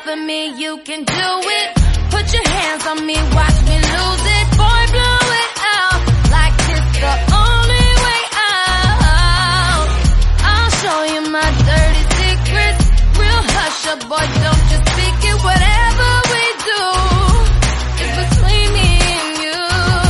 for me, you can do it. Put your hands on me, watch me lose it. Boy, blow it out like it's the only way out. I'll show you my dirty secrets. Real hush up, boy, don't just speak it. Whatever we do is between me and you.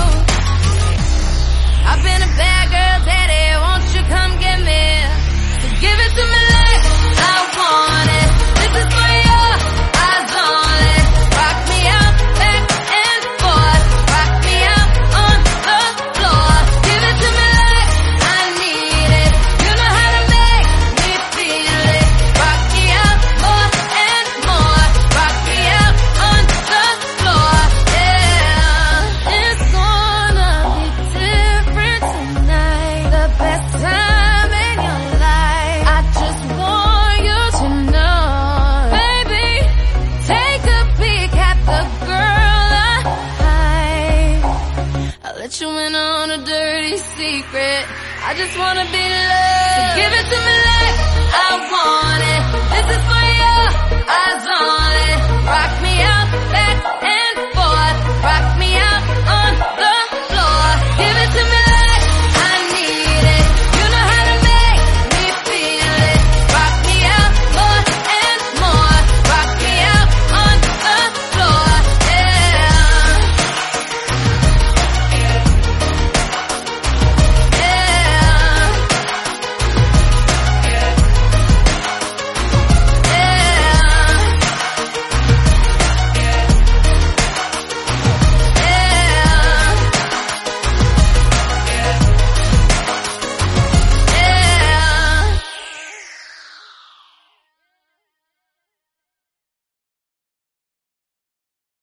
I've been a bad girl, daddy, won't you come get me? So give it to me like I want it. This is for you, eyes on it. Rock me out, back and forth. Rock me out on the floor. Give it to me like I need it. You know how to make me feel it. Rock me out more and more. Rock me out on the floor, yeah. It's gonna be different tonight. The best time in your life. I just want you to know, baby, take a peek at the girl I'll let you in on a dirty secret. I just wanna be loved. So give it to me like I want it. This is for you, eyes on it.